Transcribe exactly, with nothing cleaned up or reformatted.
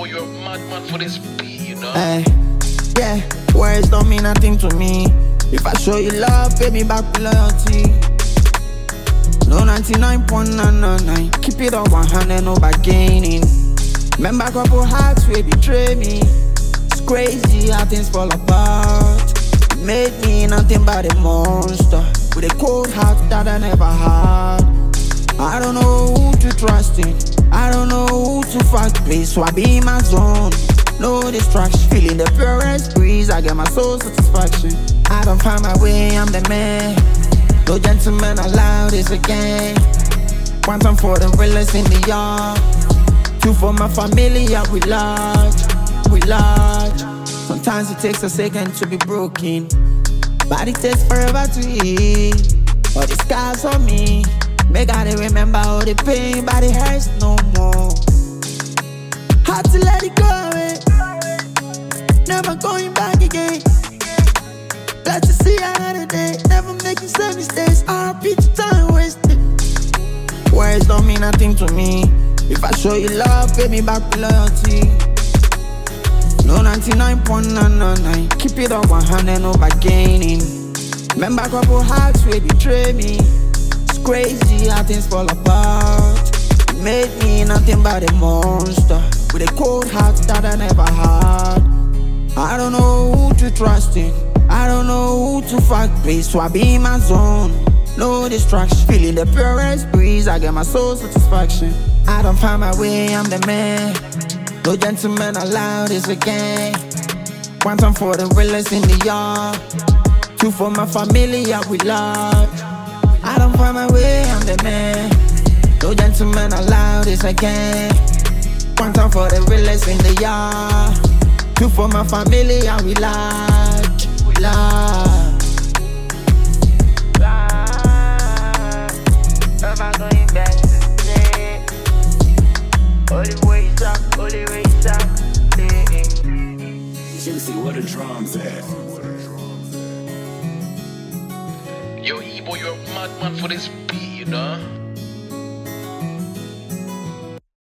Ebo, you're a madman for this beat, you know? Hey, yeah, words don't mean nothing to me. If I show you love, pay me back with loyalty. No ninety-nine point nine nine nine. Keep it on one hand and no bargaining. Remember a couple hearts will betray me. It's crazy how things fall apart. You made me nothing but a monster, with a cold heart that I never had. I don't know who to trust in, I don't know who to fight, please. So I be in my zone, no distraction. Feeling the purest breeze, I get my soul satisfaction. I don't find my way, I'm the man. No gentleman allowed, this again. One time for the realest in the yard, two for my family, yeah, we large, we large. Sometimes it takes a second to be broken, but it takes forever to heal. All the scars on me make I dey remember all the pain, but it hurts no more. Had to let it go away, never going back again. Glad to see another day, never making same mistakes. R P to time wasted. Words don't mean nothing to me. If I show you love, pay me back with loyalty. No ninety-nine point nine nine nine. Keep it on one hand and no bargaining. Remember a couple hearts will betray me. It's crazy how things fall apart. You made me nothing but a monster, with a cold heart that I never had. I don't know who to trust in, I don't know who to fight, please. So I be in my zone, no distraction. Feeling the purest breeze, I get my soul satisfaction. I don't find my way, I'm the man. No gentleman allowed, this again. One time for the realest in the yard, two for my family, yeah, we large. I don't find my way, I'm the man. No gentleman allowed, this again. One time for the realest in the yard, two for my family, yeah, we large, we large. Never going back to stay. All the way up, all the way up. Juicy, where the drums at? Yo, Ebo, you're a madman for this beat, you know?